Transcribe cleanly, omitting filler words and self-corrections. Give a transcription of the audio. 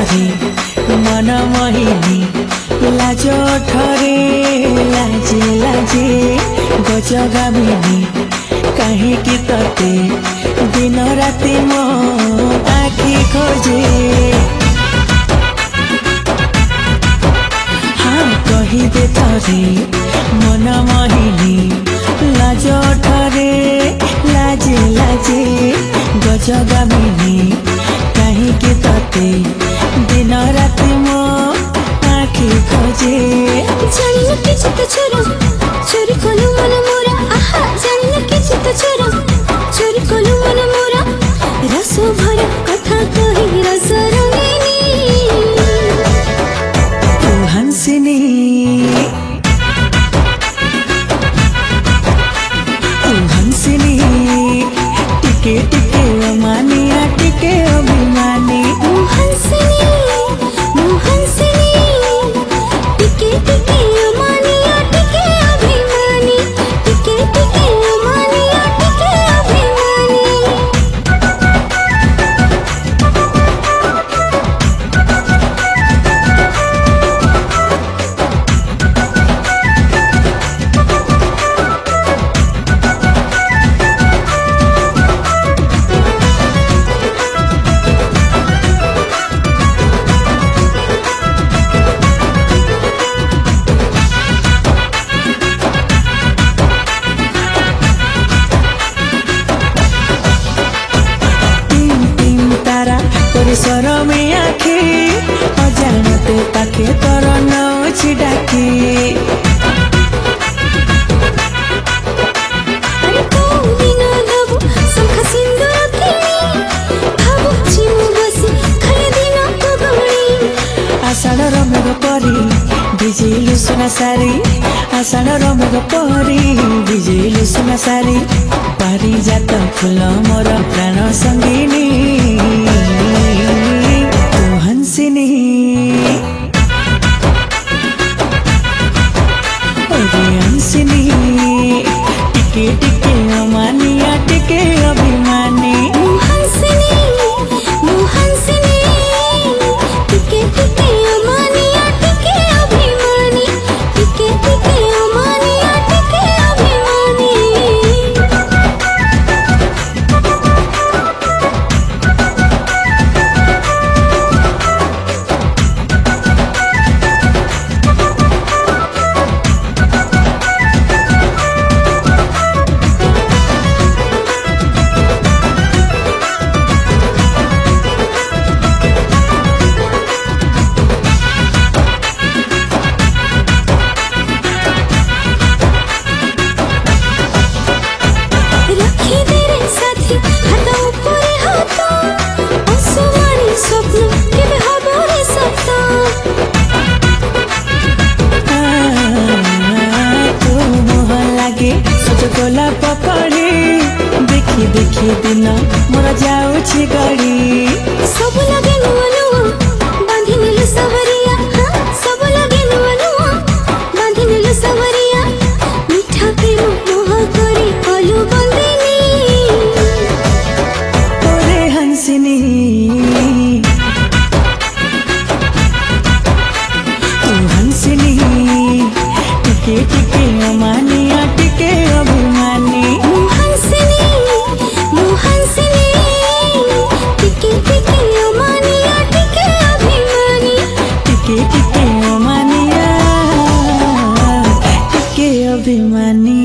ଥରେ मन मोहिनी लाज ठरे लाजे लाजे गजगामिनी कहीं तते दिन राति मो आखि खोजे हाँ कहिदे थरे मन मोहिनी लाज ठरे लाजे लाजे गजगामिनी कहीं तते दिन राति मो आखि खोजे जानिन किछि त छोरा चोरी कोलु मन मोरा आहा जानिन किछि त छोरा चोरी कोलु मन मोरा रस भर कथा कहि रस रंगीनी तू हंसिनी टिके टिके अमानिया टिके अभिमानी टिके टिके अमानिया टिके अभिमानी टिके टिके अमानिया टिके अभिमानी स्वर में आखी अजानते पाखे तोर नौछि डाकी अरे कोदिन दबु शंख सिंदूर के भाबु चिमु बसी खाली दिन को गमणी आषाढ़ रमेघ परी भिजिलु सुना सारी आषाढ़ रमेघ परी भिजिलु सुना सारी पारिजात फूल मोर प्राण संगिनी हंसिनी हंसिनी टिके टिके अमानिया टिके अभिमानी टिके टिके अमानिया टिके अभिमानी टिके टिके अमानिया टिके अभिमानी गोला पकड़ी देखी देखी दिन मोर जाऊछि गड़ी सब लगे नुआ नुआ बांधी नीलु सवरिया सब लगे नुआ नुआ बांधी नीलु सवरिया मीठा प्रेम मोह करी कलु बंदिनी ओरे हंसिनी तू हंसिनी टिके टिके अमानिया टिके अभिमानी टिके टिके अमानिया टिके अभिमानी टिके टिके अमानिया टिके अभिमानी।